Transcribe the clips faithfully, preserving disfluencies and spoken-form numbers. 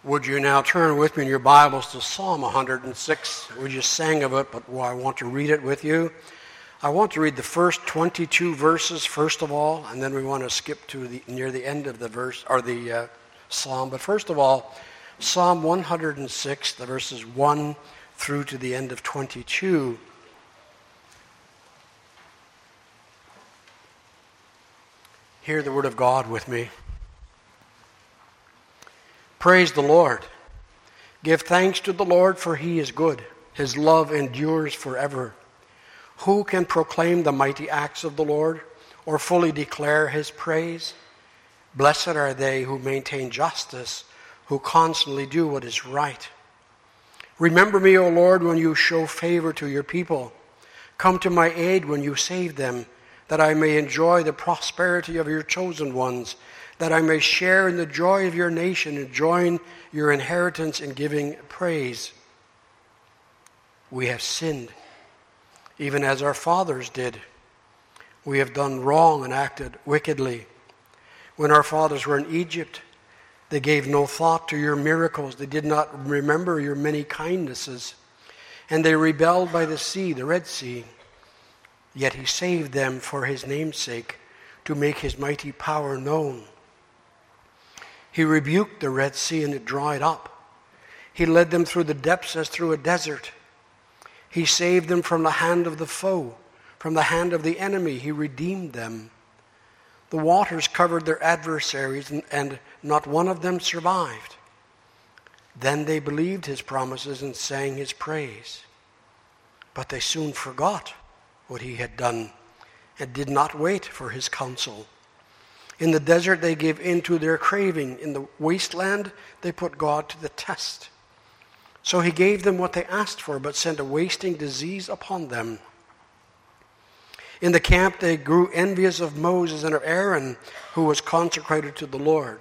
Would you now turn with me in your Bibles to Psalm one hundred six? We just sang of it, but I want to read it with you. I want to read the first twenty-two verses first of all, and then we want to skip to the near the end of the verse or the uh, psalm. But first of all, Psalm one hundred six, the verses one through to the end of twenty-two. Hear the word of God with me. Praise the Lord. Give thanks to the Lord, for he is good. His love endures forever. Who can proclaim the mighty acts of the Lord, or fully declare his praise? Blessed are they who maintain justice, who constantly do what is right. Remember me, O Lord, when you show favor to your people. Come to my aid when you save them, that I may enjoy the prosperity of your chosen ones, that I may share in the joy of your nation and join your inheritance in giving praise. We have sinned, even as our fathers did. We have done wrong and acted wickedly. When our fathers were in Egypt, they gave no thought to your miracles. They did not remember your many kindnesses. And they rebelled by the sea, the Red Sea. Yet he saved them for his name's sake, to make his mighty power known. He rebuked the Red Sea and it dried up. He led them through the depths as through a desert. He saved them from the hand of the foe, from the hand of the enemy. He redeemed them. The waters covered their adversaries, and, and not one of them survived. Then they believed his promises and sang his praise. But they soon forgot what he had done and did not wait for his counsel. In the desert they gave in to their craving. In the wasteland they put God to the test. So he gave them what they asked for, but sent a wasting disease upon them. In the camp they grew envious of Moses and of Aaron, who was consecrated to the Lord.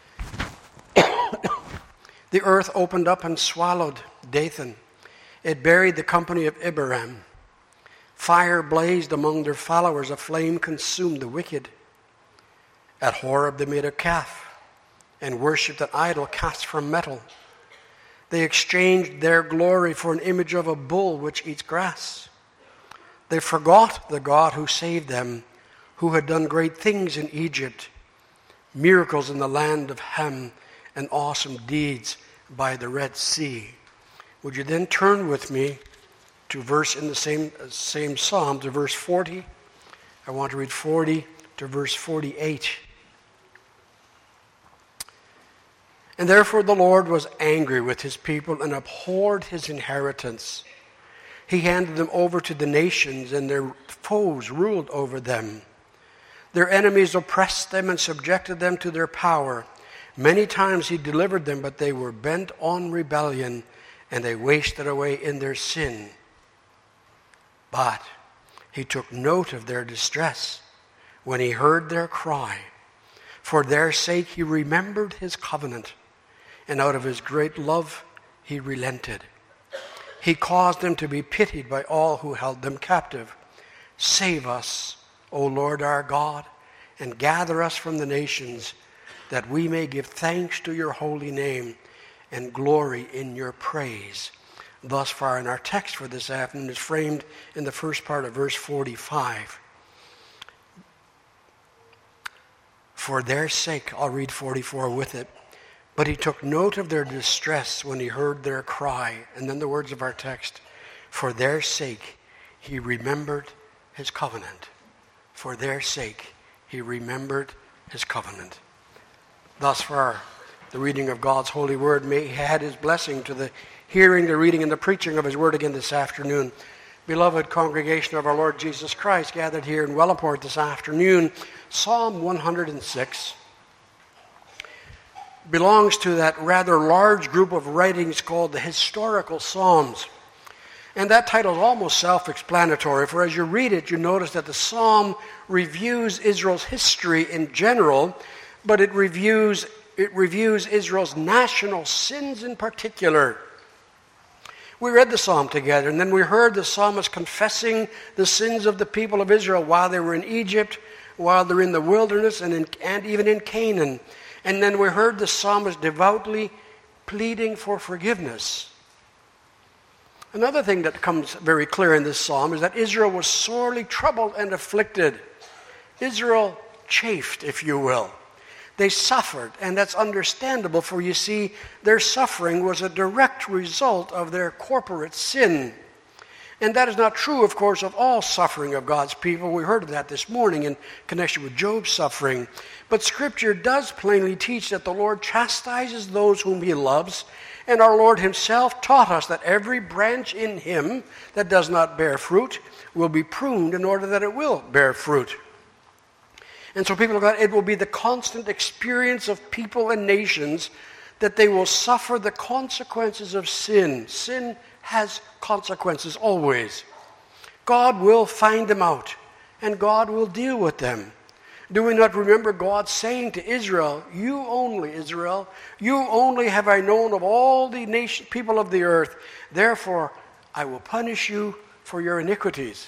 The earth opened up and swallowed Dathan. It buried the company of Abiram. Fire blazed among their followers. A flame consumed the wicked. At Horeb they made a calf and worshipped an idol cast from metal. They exchanged their glory for an image of a bull which eats grass. They forgot the God who saved them, who had done great things in Egypt, miracles in the land of Ham, and awesome deeds by the Red Sea. Would you then turn with me to verse in the same same psalm, to verse forty? I want to read forty to verse forty-eight. And therefore the Lord was angry with his people and abhorred his inheritance. He handed them over to the nations, and their foes ruled over them. Their enemies oppressed them and subjected them to their power. Many times he delivered them, but they were bent on rebellion, and they wasted away in their sin. But he took note of their distress when he heard their cry. For their sake he remembered his covenant, and out of his great love he relented. He caused them to be pitied by all who held them captive. Save us, O Lord our God, and gather us from the nations, that we may give thanks to your holy name and glory in your praise. Thus far in our text for this afternoon is framed in the first part of verse forty-five. For their sake, I'll read forty-four with it. But he took note of their distress when he heard their cry. And then the words of our text. For their sake, he remembered his covenant. For their sake, he remembered his covenant. Thus far, the reading of God's holy word. May he add his blessing to the hearing, the reading, and the preaching of his word again this afternoon. Beloved congregation of our Lord Jesus Christ, gathered here in Wellandport this afternoon, Psalm one hundred six belongs to that rather large group of writings called the Historical Psalms. And that title is almost self-explanatory, for as you read it, you notice that the psalm reviews Israel's history in general, but it reviews, it reviews Israel's national sins in particular. We read the psalm together, and then we heard the psalmist confessing the sins of the people of Israel while they were in Egypt, while they're in the wilderness, and, in, and even in Canaan. And then we heard the psalmist devoutly pleading for forgiveness. Another thing that comes very clear in this psalm is that Israel was sorely troubled and afflicted. Israel chafed, if you will. They suffered, and that's understandable, for you see, their suffering was a direct result of their corporate sin. And that is not true, of course, of all suffering of God's people. We heard of that this morning in connection with Job's suffering. But Scripture does plainly teach that the Lord chastises those whom he loves, and our Lord himself taught us that every branch in him that does not bear fruit will be pruned in order that it will bear fruit. And so, people of God, it will be the constant experience of people and nations that they will suffer the consequences of sin. Sin has consequences always. God will find them out, and God will deal with them. Do we not remember God saying to Israel, "You only, Israel, you only have I known of all the nation, people of the earth. Therefore, I will punish you for your iniquities."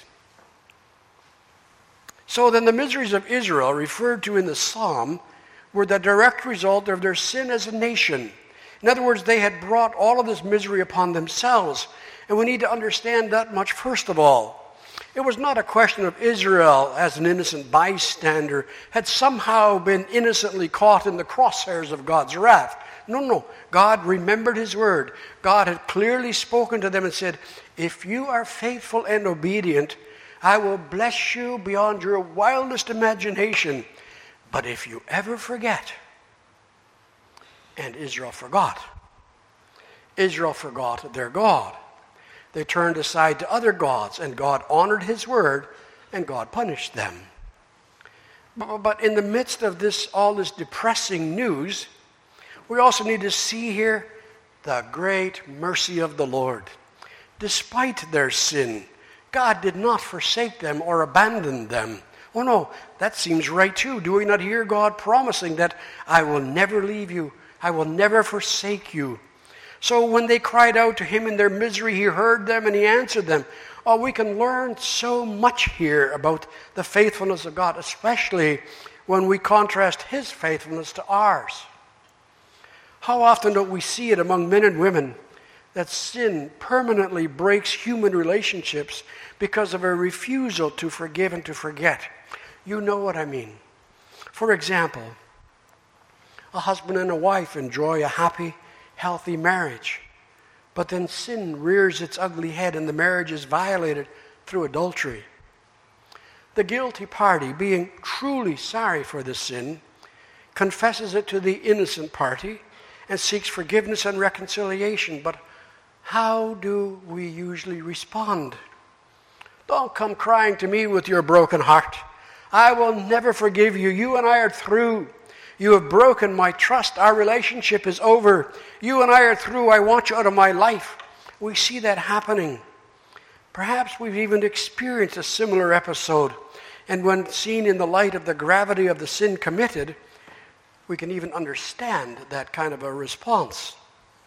So then the miseries of Israel, referred to in the psalm, were the direct result of their sin as a nation. In other words, they had brought all of this misery upon themselves. And we need to understand that much first of all. It was not a question of Israel, as an innocent bystander, had somehow been innocently caught in the crosshairs of God's wrath. No, no. God remembered his word. God had clearly spoken to them and said, "If you are faithful and obedient, I will bless you beyond your wildest imagination. But if you ever forget," and Israel forgot. Israel forgot their God. They turned aside to other gods, and God honored his word, and God punished them. But in the midst of this, all this depressing news, we also need to see here the great mercy of the Lord. Despite their sin, God did not forsake them or abandon them. Oh no, that seems right too. Do we not hear God promising that I will never leave you, I will never forsake you? So when they cried out to him in their misery, he heard them and he answered them. Oh, we can learn so much here about the faithfulness of God, especially when we contrast his faithfulness to ours. How often don't we see it among men and women that sin permanently breaks human relationships because of a refusal to forgive and to forget? You know what I mean. For example, a husband and a wife enjoy a happy, healthy marriage, but then sin rears its ugly head and the marriage is violated through adultery. The guilty party, being truly sorry for the sin, confesses it to the innocent party and seeks forgiveness and reconciliation. But how do we usually respond? Don't come crying to me with your broken heart. I will never forgive you. You and I are through. You have broken my trust. Our relationship is over. You and I are through. I want you out of my life. We see that happening. Perhaps we've even experienced a similar episode. And when seen in the light of the gravity of the sin committed, we can even understand that kind of a response.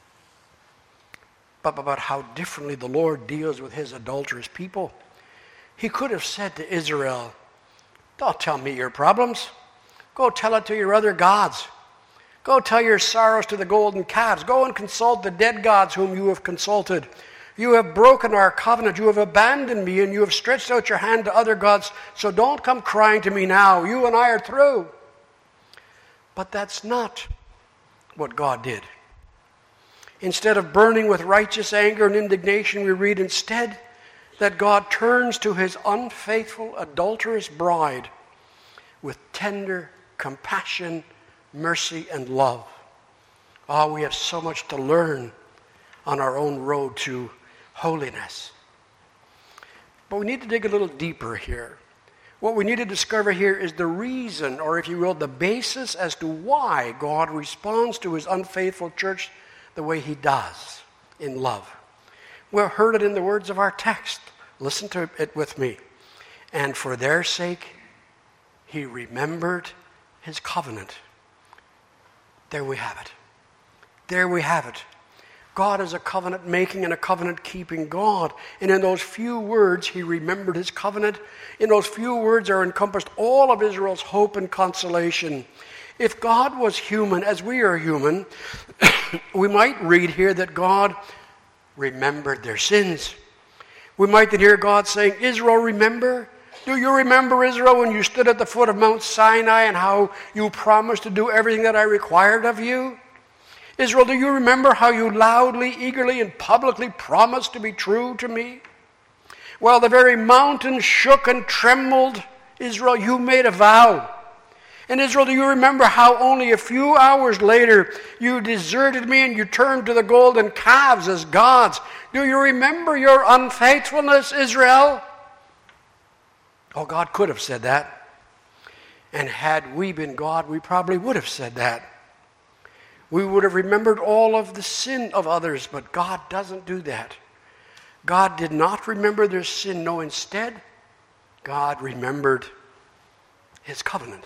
But about how differently the Lord deals with his adulterous people. He could have said to Israel, "Don't tell me your problems. Go tell it to your other gods. Go tell your sorrows to the golden calves. Go and consult the dead gods whom you have consulted. You have broken our covenant. You have abandoned me, and you have stretched out your hand to other gods. So don't come crying to me now. You and I are through." But that's not what God did. Instead of burning with righteous anger and indignation, we read instead that God turns to his unfaithful, adulterous bride with tender compassion, mercy, and love. Oh, we have so much to learn on our own road to holiness. But we need to dig a little deeper here. What we need to discover here is the reason, or if you will, the basis as to why God responds to his unfaithful church the way he does in love. We heard it in the words of our text. Listen to it with me. And for their sake, he remembered his covenant. There we have it. There we have it. God is a covenant-making and a covenant-keeping God. And in those few words, he remembered his covenant. In those few words are encompassed all of Israel's hope and consolation. If God was human, as we are human, we might read here that God remembered their sins. We might then hear God saying, Israel, remember? Do you remember, Israel, when you stood at the foot of Mount Sinai and how you promised to do everything that I required of you? Israel, do you remember how you loudly, eagerly, and publicly promised to be true to me? While the very mountain shook and trembled, Israel, you made a vow. And Israel, do you remember how only a few hours later you deserted me and you turned to the golden calves as gods? Do you remember your unfaithfulness, Israel? Oh, God could have said that. And had we been God, we probably would have said that. We would have remembered all of the sin of others, but God doesn't do that. God did not remember their sin. No, instead, God remembered his covenant.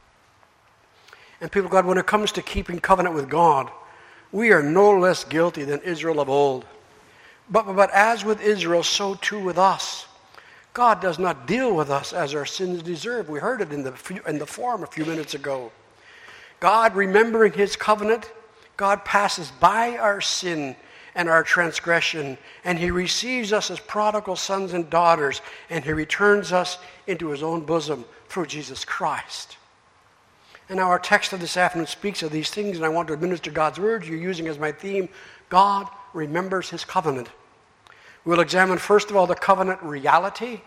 And people of God, when it comes to keeping covenant with God, we are no less guilty than Israel of old. But, but as with Israel, so too with us. God does not deal with us as our sins deserve. We heard it in the, in the form a few minutes ago. God, remembering his covenant, God passes by our sin and our transgression, and he receives us as prodigal sons and daughters, and he returns us into his own bosom through Jesus Christ. And now our text of this afternoon speaks of these things, and I want to administer God's words you're using as my theme. God remembers his covenant. We'll examine, first of all, the covenant reality.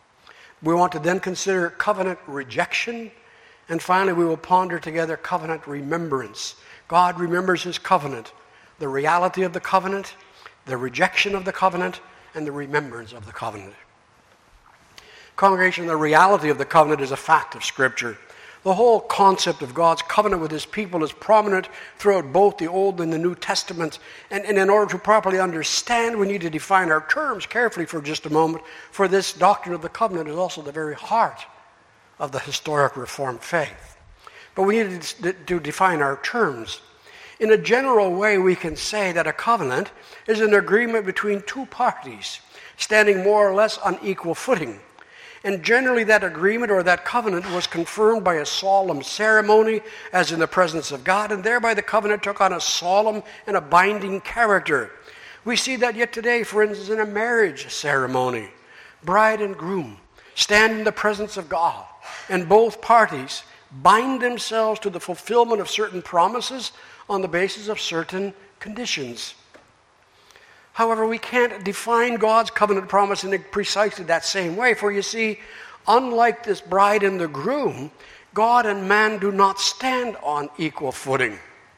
We want to then consider covenant rejection. And finally, we will ponder together covenant remembrance. God remembers his covenant, the reality of the covenant, the rejection of the covenant, and the remembrance of the covenant. Congregation, the reality of the covenant is a fact of Scripture. The whole concept of God's covenant with his people is prominent throughout both the Old and the New Testaments. And, and in order to properly understand, we need to define our terms carefully for just a moment, for this doctrine of the covenant is also the very heart of the historic Reformed faith. But we need to, to define our terms. In a general way, we can say that a covenant is an agreement between two parties, standing more or less on equal footing. And generally that agreement or that covenant was confirmed by a solemn ceremony, as in the presence of God, and thereby the covenant took on a solemn and a binding character. We see that yet today, for instance, in a marriage ceremony. Bride and groom stand in the presence of God, and both parties bind themselves to the fulfillment of certain promises on the basis of certain conditions. However, we can't define God's covenant promise in precisely that same way. For you see, unlike this bride and the groom, God and man do not stand on equal footing.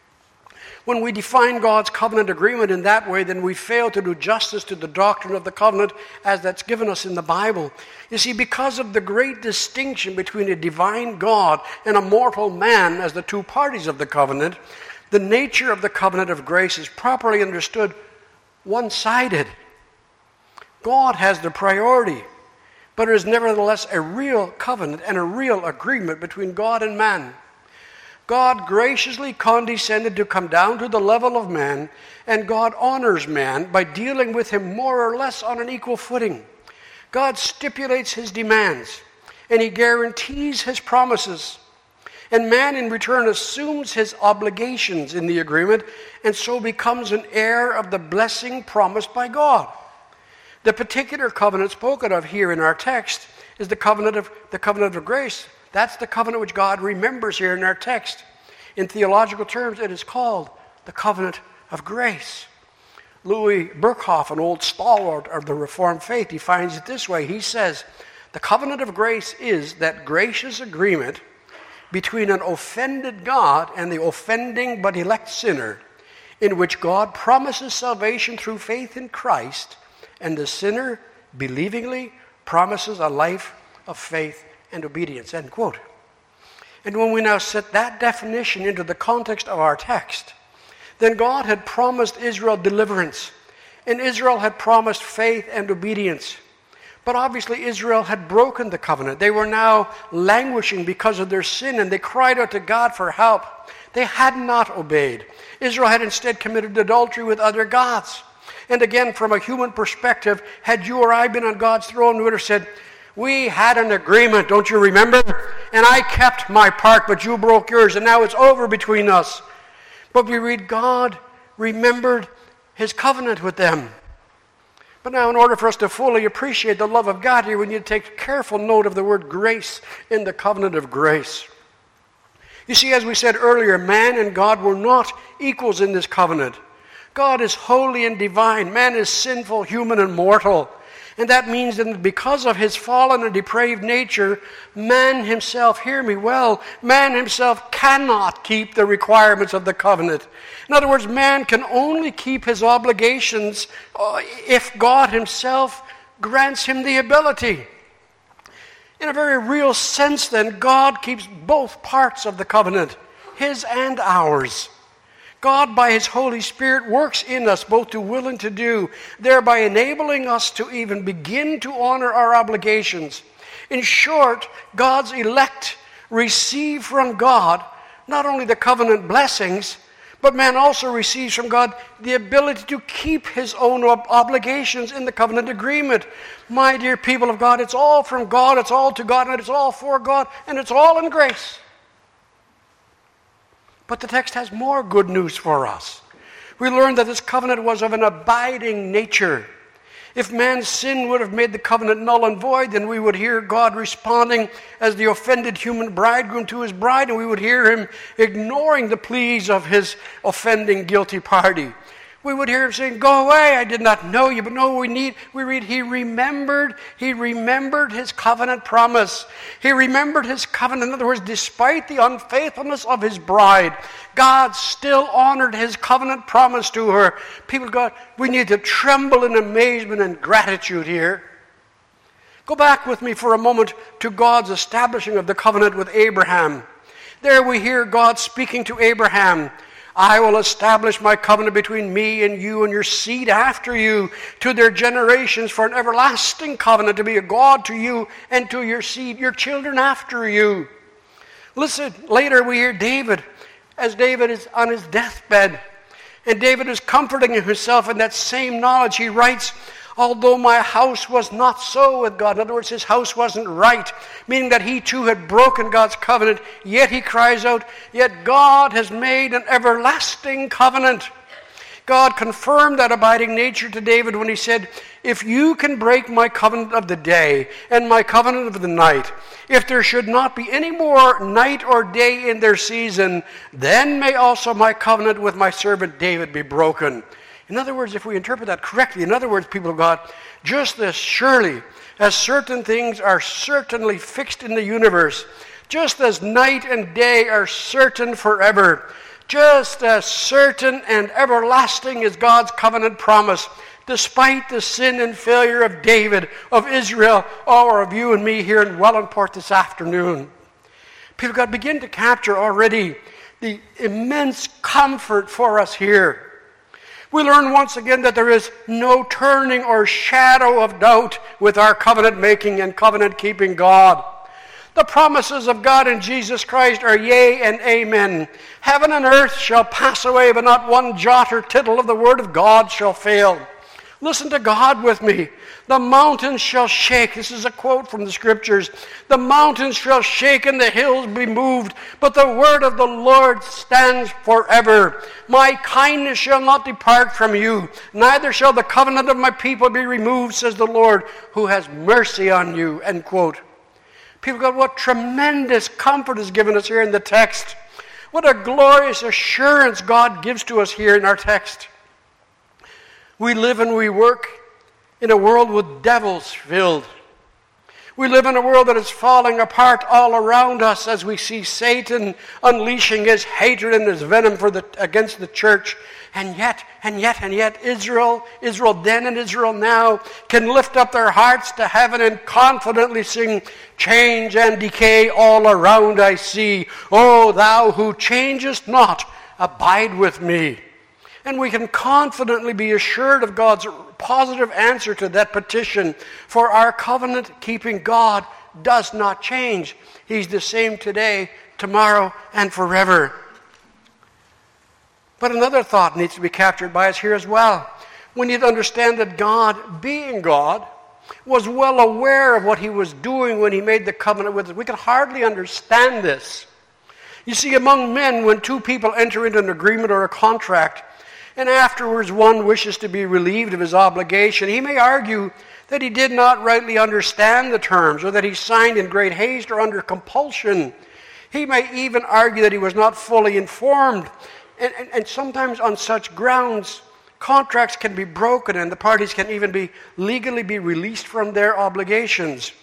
When we define God's covenant agreement in that way, then we fail to do justice to the doctrine of the covenant as that's given us in the Bible. You see, because of the great distinction between a divine God and a mortal man as the two parties of the covenant, the nature of the covenant of grace is properly understood one-sided. God has the priority, but it is nevertheless a real covenant and a real agreement between God and man. God graciously condescended to come down to the level of man, and God honors man by dealing with him more or less on an equal footing. God stipulates his demands, and he guarantees his promises. And man in return assumes his obligations in the agreement and so becomes an heir of the blessing promised by God. The particular covenant spoken of here in our text is the covenant of the covenant of grace. That's the covenant which God remembers here in our text. In theological terms, it is called the covenant of grace. Louis Berkhoff, an old stalwart of the Reformed faith, defines it this way. He says, the covenant of grace is that gracious agreement between an offended God and the offending but elect sinner, in which God promises salvation through faith in Christ, and the sinner believingly promises a life of faith and obedience. End quote. And when we now set that definition into the context of our text, then God had promised Israel deliverance, and Israel had promised faith and obedience. But obviously Israel had broken the covenant. They were now languishing because of their sin, and they cried out to God for help. They had not obeyed. Israel had instead committed adultery with other gods. And again, from a human perspective, had you or I been on God's throne, we would have said, we had an agreement, don't you remember? And I kept my part, but you broke yours, and now it's over between us. But we read God remembered his covenant with them. But now, in order for us to fully appreciate the love of God here, we need to take careful note of the word grace in the covenant of grace. You see, as we said earlier, man and God were not equals in this covenant. God is holy and divine. Man is sinful, human, and mortal. And that means that because of his fallen and depraved nature, man himself, hear me well, man himself cannot keep the requirements of the covenant. In other words, man can only keep his obligations if God himself grants him the ability. In a very real sense, then, God keeps both parts of the covenant, his and ours. God, by his Holy Spirit, works in us both to will and to do, thereby enabling us to even begin to honor our obligations. In short, God's elect receive from God not only the covenant blessings, but man also receives from God the ability to keep his own ob- obligations in the covenant agreement. My dear people of God, it's all from God, it's all to God, and it's all for God, and it's all in grace. But the text has more good news for us. We learn that this covenant was of an abiding nature. If man's sin would have made the covenant null and void, then we would hear God responding as the offended human bridegroom to his bride, and we would hear him ignoring the pleas of his offending guilty party. We would hear him saying, "Go away, I did not know you." But no, we need, we read, he remembered, he remembered his covenant promise. He remembered his covenant. In other words, despite the unfaithfulness of his bride, God still honored his covenant promise to her. People of God, we need to tremble in amazement and gratitude here. Go back with me for a moment to God's establishing of the covenant with Abraham. There we hear God speaking to Abraham. "I will establish my covenant between me and you and your seed after you to their generations for an everlasting covenant, to be a God to you and to your seed, your children after you." Listen, later we hear David, as David is on his deathbed. And David is comforting himself in that same knowledge. He writes, "Although my house was not so with God," in other words, his house wasn't right, meaning that he too had broken God's covenant, yet he cries out, "Yet God has made an everlasting covenant." God confirmed that abiding nature to David when he said, "If you can break my covenant of the day and my covenant of the night, if there should not be any more night or day in their season, then may also my covenant with my servant David be broken." In other words, if we interpret that correctly, in other words, people of God, just as surely as certain things are certainly fixed in the universe, just as night and day are certain forever, just as certain and everlasting is God's covenant promise, despite the sin and failure of David, of Israel, or of you and me here in Wellandport this afternoon. People of God, begin to capture already the immense comfort for us here. We learn once again that there is no turning or shadow of doubt with our covenant-making and covenant-keeping God. The promises of God in Jesus Christ are yea and amen. Heaven and earth shall pass away, but not one jot or tittle of the word of God shall fail. Listen to God with me. The mountains shall shake. This is a quote from the scriptures. "The mountains shall shake and the hills be moved, but the word of the Lord stands forever. My kindness shall not depart from you, neither shall the covenant of my people be removed, says the Lord, who has mercy on you." End quote. People, God, what tremendous comfort is given us here in the text. What a glorious assurance God gives to us here in our text. We live and we work in a world with devils filled. We live in a world that is falling apart all around us as we see Satan unleashing his hatred and his venom for the, against the church. And yet, and yet, and yet, Israel, Israel then and Israel now can lift up their hearts to heaven and confidently sing, "Change and decay all around I see. O thou who changest not, abide with me." And we can confidently be assured of God's positive answer to that petition, for our covenant-keeping God does not change. He's the same today, tomorrow, and forever. But another thought needs to be captured by us here as well. We need to understand that God, being God, was well aware of what he was doing when he made the covenant with us. We can hardly understand this. You see, among men, when two people enter into an agreement or a contract, and afterwards one wishes to be relieved of his obligation, he may argue that he did not rightly understand the terms, or that he signed in great haste or under compulsion. He may even argue that he was not fully informed. And, and, and sometimes on such grounds, contracts can be broken and the parties can even be legally be released from their obligations.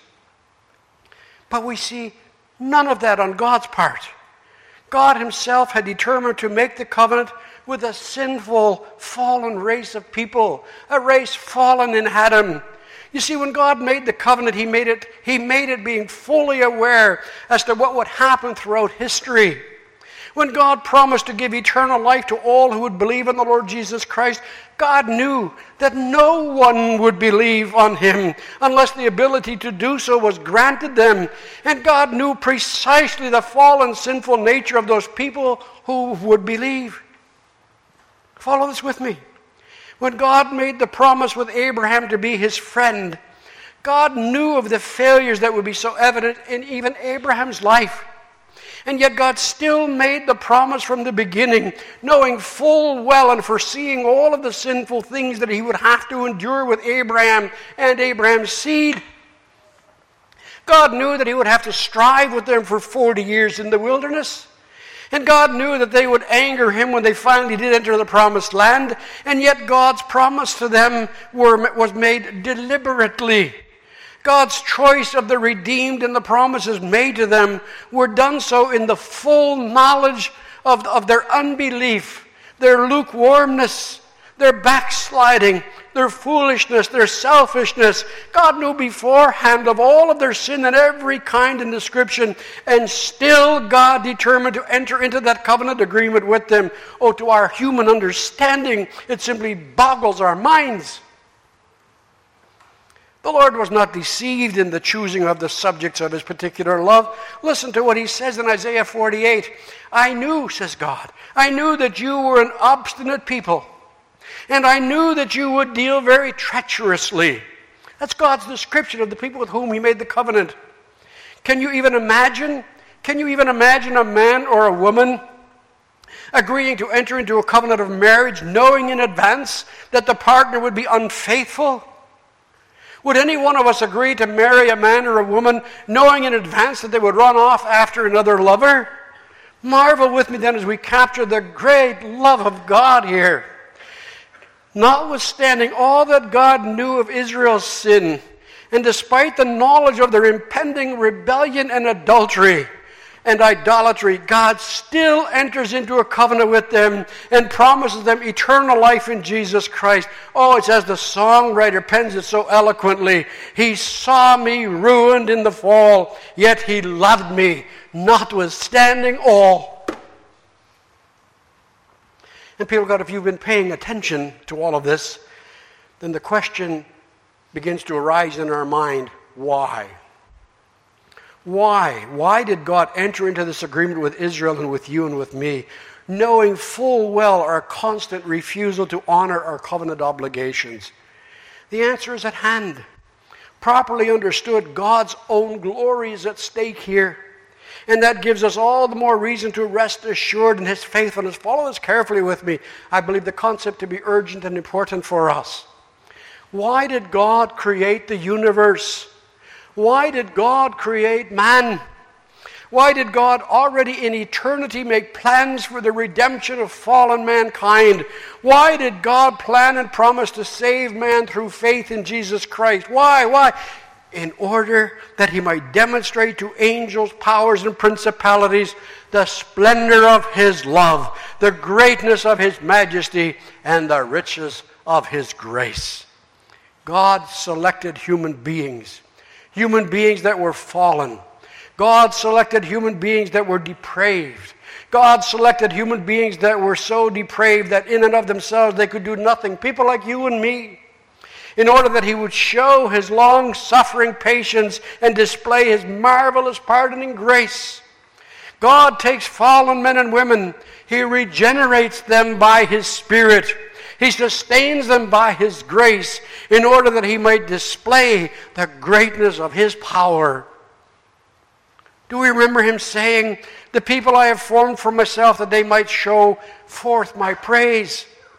But we see none of that on God's part. God himself had determined to make the covenant with a sinful, fallen race of people, a race fallen in Adam. You see, when God made the covenant, he made it, he made it being fully aware as to what would happen throughout history. When God promised to give eternal life to all who would believe in the Lord Jesus Christ, God knew that no one would believe on him unless the ability to do so was granted them. And God knew precisely the fallen, sinful nature of those people who would believe. Follow this with me. When God made the promise with Abraham to be his friend, God knew of the failures that would be so evident in even Abraham's life. And yet God still made the promise from the beginning, knowing full well and foreseeing all of the sinful things that he would have to endure with Abraham and Abraham's seed. God knew that he would have to strive with them for forty years in the wilderness. And God knew that they would anger him when they finally did enter the promised land. And yet God's promise to them were, was made deliberately. God's choice of the redeemed and the promises made to them were done so in the full knowledge of, of their unbelief, their lukewarmness, their backsliding, their foolishness, their selfishness. God knew beforehand of all of their sin and every kind and description, and still God determined to enter into that covenant agreement with them. Oh, to our human understanding, it simply boggles our minds. The Lord was not deceived in the choosing of the subjects of his particular love. Listen to what he says in Isaiah forty-eight. I knew, says God, I knew that you were an obstinate people, and I knew that you would deal very treacherously. That's God's description of the people with whom he made the covenant. Can you even imagine? Can you even imagine a man or a woman agreeing to enter into a covenant of marriage, knowing in advance that the partner would be unfaithful? Would any one of us agree to marry a man or a woman knowing in advance that they would run off after another lover? Marvel with me then as we capture the great love of God here. Notwithstanding all that God knew of Israel's sin, and despite the knowledge of their impending rebellion and adultery and idolatry, God still enters into a covenant with them and promises them eternal life in Jesus Christ. Oh, it's as the songwriter pens it so eloquently. He saw me ruined in the fall, yet he loved me, notwithstanding all. And people, God, if you've been paying attention to all of this, then the question begins to arise in our mind, why? Why? Why did God enter into this agreement with Israel and with you and with me, knowing full well our constant refusal to honor our covenant obligations? The answer is at hand. Properly understood, God's own glory is at stake here. And that gives us all the more reason to rest assured in his faithfulness. Follow this carefully with me. I believe the concept to be urgent and important for us. Why did God create the universe? Why did God create man? Why did God already in eternity make plans for the redemption of fallen mankind? Why did God plan and promise to save man through faith in Jesus Christ? Why? Why? In order that he might demonstrate to angels, powers, and principalities the splendor of his love, the greatness of his majesty, and the riches of his grace. God selected human beings. Human beings that were fallen. God selected human beings that were depraved. God selected human beings that were so depraved that in and of themselves they could do nothing. People like you and me. In order that he would show his long-suffering patience and display his marvelous pardoning grace. God takes fallen men and women. He regenerates them by his Spirit. He sustains them by his grace in order that he might display the greatness of his power. Do we remember him saying, "The people I have formed for myself, that they might show forth my praise"?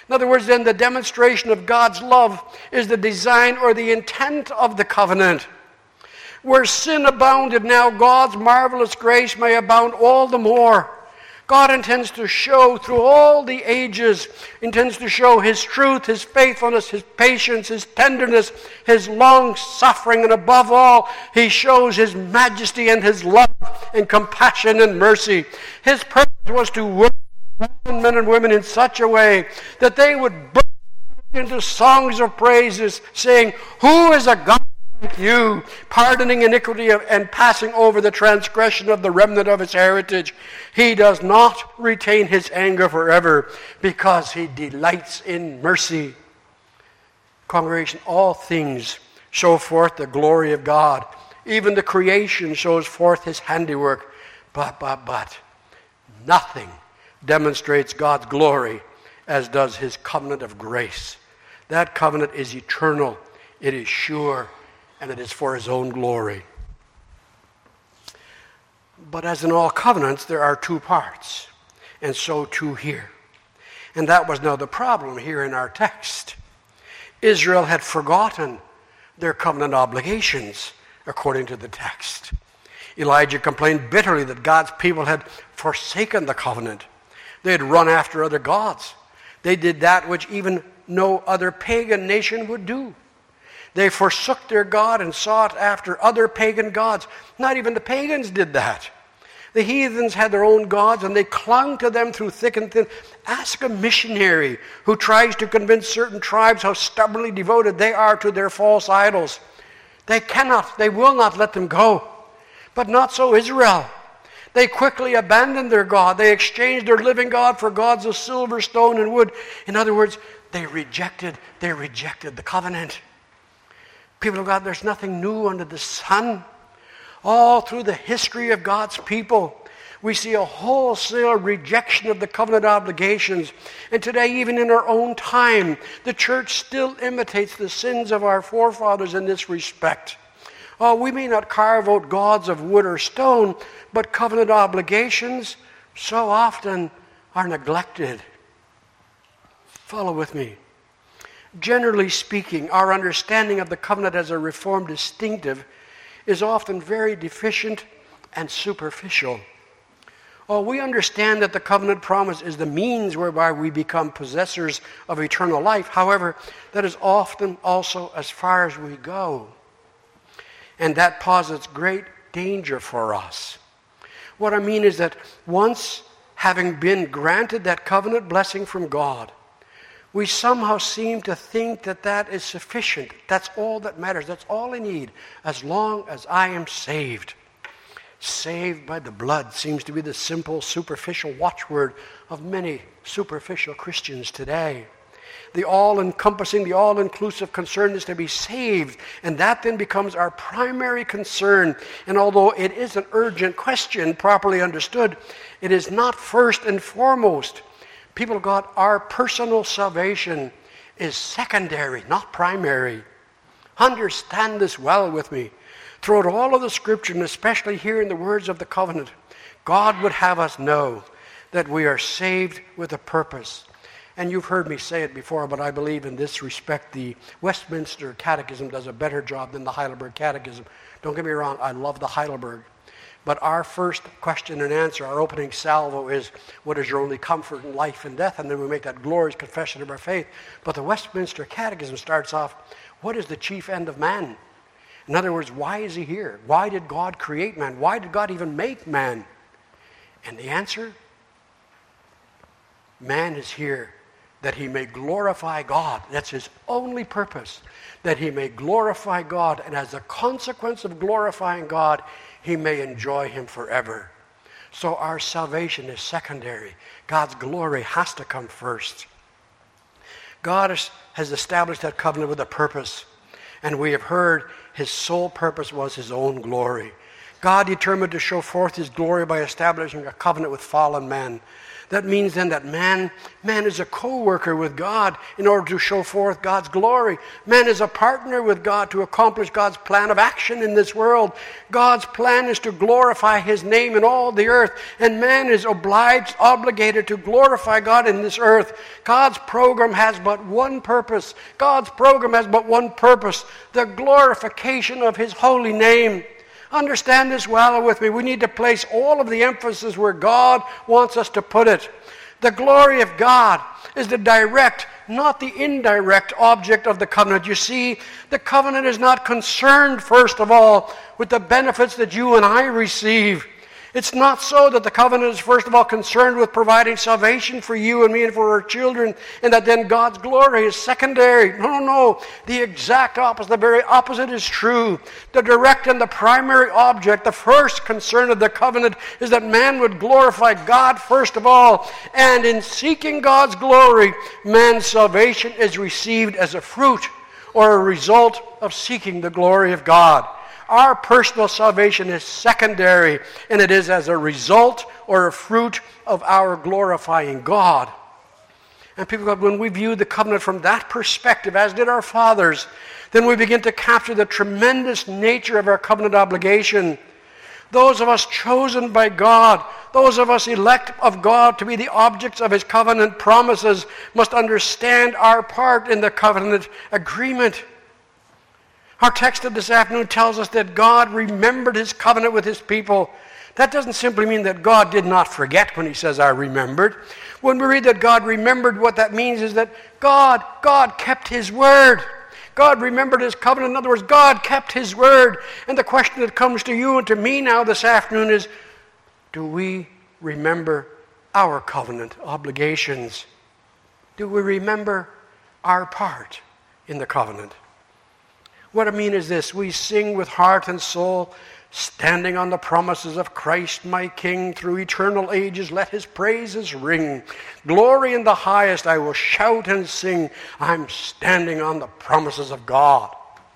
In other words, then the demonstration of God's love is the design or the intent of the covenant. Where sin abounded, now God's marvelous grace may abound all the more. God intends to show through all the ages, intends to show His truth, His faithfulness, His patience, His tenderness, His long-suffering, and above all, He shows His majesty and His love and compassion and mercy. His purpose was to work men and women in such a way that they would burst into songs of praises, saying, "Who is a God like you, pardoning iniquity and passing over the transgression of the remnant of His heritage? He does not retain His anger forever, because He delights in mercy." Congregation, all things show forth the glory of God. Even the creation shows forth His handiwork. But, but, but, nothing demonstrates God's glory as does His covenant of grace. That covenant is eternal, it is sure, and it is for His own glory. But as in all covenants, there are two parts, and so too here. And that was now the problem here in our text. Israel had forgotten their covenant obligations, according to the text. Elijah complained bitterly that God's people had forsaken the covenant. They had run after other gods. They did that which even no other pagan nation would do. They forsook their God and sought after other pagan gods. Not even the pagans did that. The heathens had their own gods, and they clung to them through thick and thin. Ask a missionary who tries to convince certain tribes how stubbornly devoted they are to their false idols. They cannot, they will not let them go. But not so Israel. They quickly abandoned their God. They exchanged their living God for gods of silver, stone, and wood. In other words, they rejected, they rejected the covenant. People of God, there's nothing new under the sun. All through the history of God's people, we see a wholesale rejection of the covenant obligations. And today, even in our own time, the church still imitates the sins of our forefathers in this respect. Oh, we may not carve out gods of wood or stone, but covenant obligations so often are neglected. Follow with me. Generally speaking, our understanding of the covenant as a Reformed distinctive is often very deficient and superficial. Oh, we understand that the covenant promise is the means whereby we become possessors of eternal life. However, that is often also as far as we go. And that posits great danger for us. What I mean is that once having been granted that covenant blessing from God, we somehow seem to think that that is sufficient. That's all that matters. That's all I need, as long as I am saved. Saved by the blood seems to be the simple, superficial watchword of many superficial Christians today. The all-encompassing, the all-inclusive concern is to be saved, and that then becomes our primary concern. And although it is an urgent question, properly understood, it is not first and foremost. People of God, our personal salvation is secondary, not primary. Understand this well with me. Throughout all of the Scripture, and especially here in the words of the covenant, God would have us know that we are saved with a purpose. And you've heard me say it before, but I believe in this respect the Westminster Catechism does a better job than the Heidelberg Catechism. Don't get me wrong, I love the Heidelberg. But our first question and answer, our opening salvo is, what is your only comfort in life and death? And then we make that glorious confession of our faith. But the Westminster Catechism starts off, what is the chief end of man? In other words, why is he here? Why did God create man? Why did God even make man? And the answer, man is here that he may glorify God. That's his only purpose, that he may glorify God. And as a consequence of glorifying God, he may enjoy him forever. So our salvation is secondary. God's glory has to come first. God has established that covenant with a purpose. And we have heard his sole purpose was his own glory. God determined to show forth his glory by establishing a covenant with fallen man. That means then that man, man is a co-worker with God in order to show forth God's glory. Man is a partner with God to accomplish God's plan of action in this world. God's plan is to glorify His name in all the earth, and man is obliged, obligated to glorify God in this earth. God's program has but one purpose. God's program has but one purpose, the glorification of His holy name. Understand this well with me. We need to place all of the emphasis where God wants us to put it. The glory of God is the direct, not the indirect object of the covenant. You see, the covenant is not concerned, first of all, with the benefits that you and I receive. It's not so that the covenant is first of all concerned with providing salvation for you and me and for our children, and that then God's glory is secondary. No, no, no. The exact opposite, the very opposite is true. The direct and the primary object, the first concern of the covenant is that man would glorify God first of all. And in seeking God's glory, man's salvation is received as a fruit or a result of seeking the glory of God. Our personal salvation is secondary, and it is as a result or a fruit of our glorifying God. And people, when we view the covenant from that perspective, as did our fathers, then we begin to capture the tremendous nature of our covenant obligation. Those of us chosen by God, those of us elect of God to be the objects of His covenant promises, must understand our part in the covenant agreement. Our text of this afternoon tells us that God remembered His covenant with His people. That doesn't simply mean that God did not forget when He says, I remembered. When we read that God remembered, what that means is that God, God kept His word. God remembered His covenant. In other words, God kept His word. And the question that comes to you and to me now this afternoon is, do we remember our covenant obligations? Do we remember our part in the covenant? What I mean is this: we sing with heart and soul, standing on the promises of Christ my King, through eternal ages let His praises ring. Glory in the highest I will shout and sing, I'm standing on the promises of God.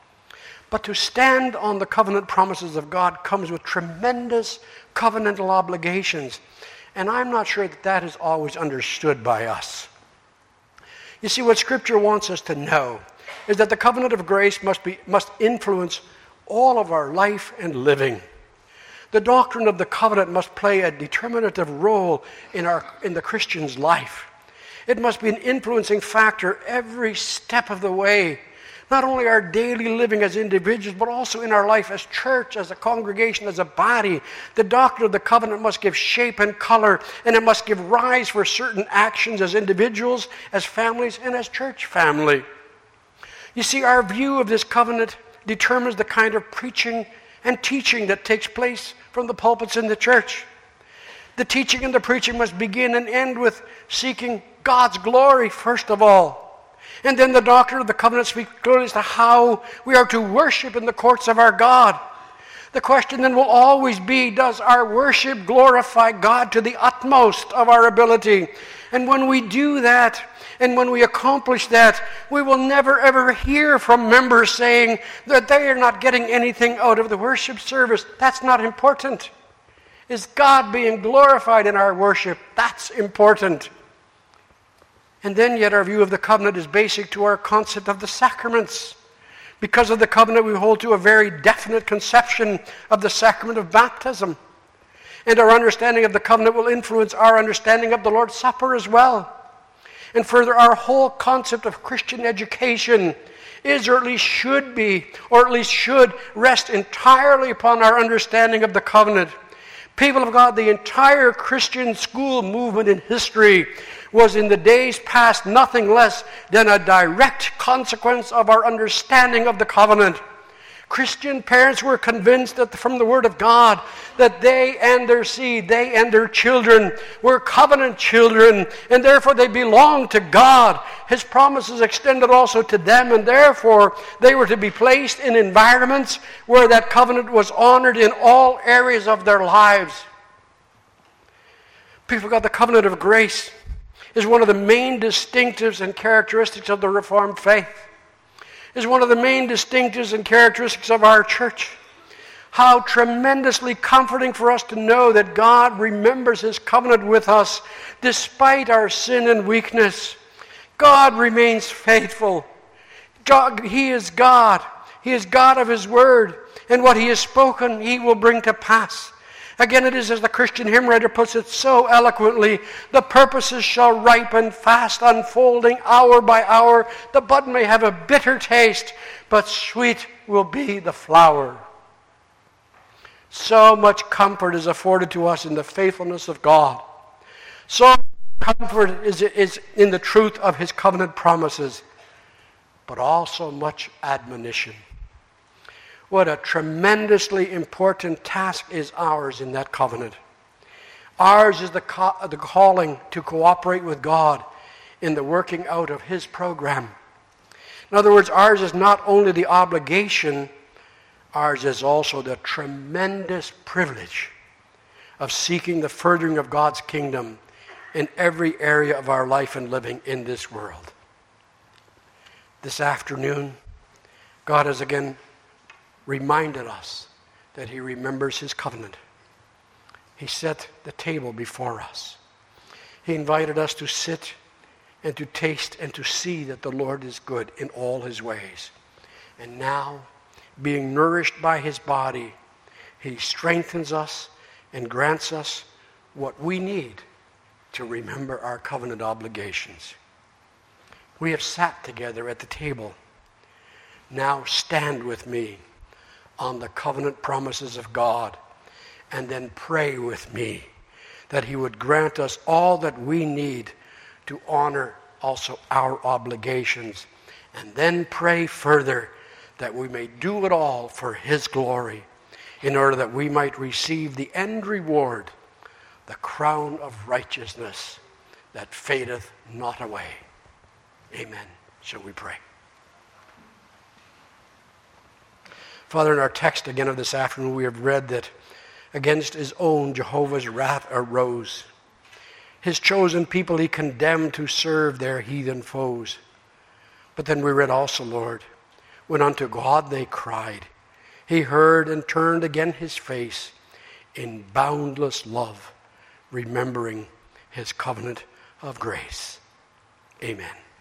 But to stand on the covenant promises of God comes with tremendous covenantal obligations. And I'm not sure that that is always understood by us. You see, what Scripture wants us to know is that the covenant of grace must be must influence all of our life and living. The doctrine of the covenant must play a determinative role in our in the Christian's life. It must be an influencing factor every step of the way, not only our daily living as individuals, but also in our life as church, as a congregation, as a body. The doctrine of the covenant must give shape and color, and it must give rise for certain actions as individuals, as families, and as church family. You see, our view of this covenant determines the kind of preaching and teaching that takes place from the pulpits in the church. The teaching and the preaching must begin and end with seeking God's glory, first of all. And then the doctrine of the covenant speaks clearly as to how we are to worship in the courts of our God. The question then will always be, does our worship glorify God to the utmost of our ability? And when we do that, and when we accomplish that, we will never ever hear from members saying that they are not getting anything out of the worship service. That's not important. Is God being glorified in our worship? That's important. And then yet our view of the covenant is basic to our concept of the sacraments. Because of the covenant, we hold to a very definite conception of the sacrament of baptism. And our understanding of the covenant will influence our understanding of the Lord's Supper as well. And further, our whole concept of Christian education is, or at least should be, or at least should rest entirely upon our understanding of the covenant. People of God, the entire Christian school movement in history was in the days past nothing less than a direct consequence of our understanding of the covenant. Christian parents were convinced that from the Word of God that they and their seed, they and their children were covenant children, and therefore they belonged to God. His promises extended also to them, and therefore they were to be placed in environments where that covenant was honored in all areas of their lives. People of God, the covenant of grace is one of the main distinctives and characteristics of the Reformed faith. Is one of the main distinctives and characteristics of our church. How tremendously comforting for us to know that God remembers his covenant with us despite our sin and weakness. God remains faithful. He is God. He is God of his word. And what he has spoken, he will bring to pass. Again, it is as the Christian hymn writer puts it so eloquently, the purposes shall ripen fast unfolding hour by hour. The bud may have a bitter taste, but sweet will be the flower. So much comfort is afforded to us in the faithfulness of God. So much comfort is, is in the truth of his covenant promises, but also much admonition. What a tremendously important task is ours in that covenant. Ours is the, co- the calling to cooperate with God in the working out of his program. In other words, ours is not only the obligation, ours is also the tremendous privilege of seeking the furthering of God's kingdom in every area of our life and living in this world. This afternoon, God has again reminded us that he remembers his covenant. He set the table before us. He invited us to sit and to taste and to see that the Lord is good in all his ways. And now, being nourished by his body, he strengthens us and grants us what we need to remember our covenant obligations. We have sat together at the table. Now stand with me on the covenant promises of God, and then pray with me that he would grant us all that we need to honor also our obligations, and then pray further that we may do it all for his glory, in order that we might receive the end reward, the crown of righteousness that fadeth not away. Amen. Shall we pray? Father, in our text again of this afternoon, we have read that against his own Jehovah's wrath arose. His chosen people he condemned to serve their heathen foes. But then we read also, Lord, when unto God they cried, he heard and turned again his face in boundless love, remembering his covenant of grace. Amen.